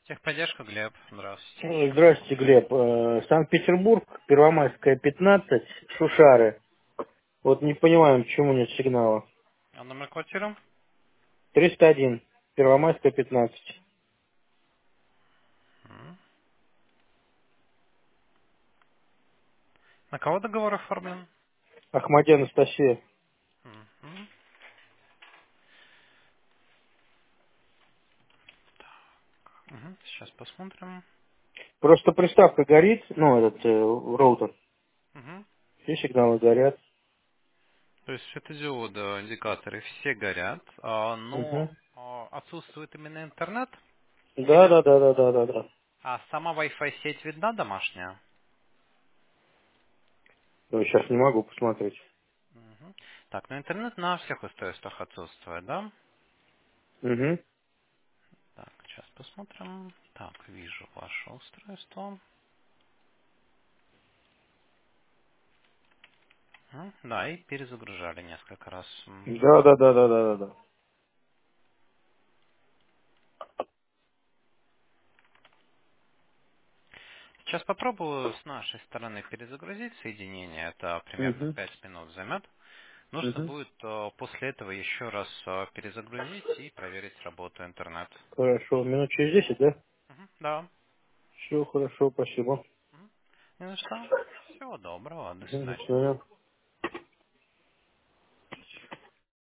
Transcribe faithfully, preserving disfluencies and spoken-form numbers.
Техподдержка, Глеб. Здравствуйте. Э, Здравствуйте, Глеб. Э, Санкт-Петербург, Первомайская, пятнадцать, Шушары. Вот не понимаем, почему нет сигнала. А номер квартиры? триста один, Первомайская, пятнадцать. М. На кого договор оформлен? Ахмадия Анастасия. Мгм. Мгм. Сейчас посмотрим. Просто приставка горит, ну, этот э, роутер. Мгм. Все сигналы горят. То есть светодиоды, индикаторы все горят, а, Угу. но а, отсутствует именно интернет? Да, Или да, да, да, да, да, да. а сама Wi-Fi сеть видна домашняя? Ну, сейчас не могу посмотреть. Мгм. Так, но интернет на всех устройствах отсутствует, да? Угу. Так, сейчас посмотрим. Так, вижу ваше устройство. М, Да, и перезагружали несколько раз. Мгм. Да, да, да, да, да, да, да. Сейчас попробую с нашей стороны перезагрузить соединение. Это примерно Угу. пять минут займет. Нужно Угу. будет э, после этого еще раз э, перезагрузить и проверить работу интернет. Хорошо. Минут через десять, да? Мгм, да. Все хорошо, спасибо. Мгм. Не за что. Всего доброго. До Мгм, до свидания. свидания.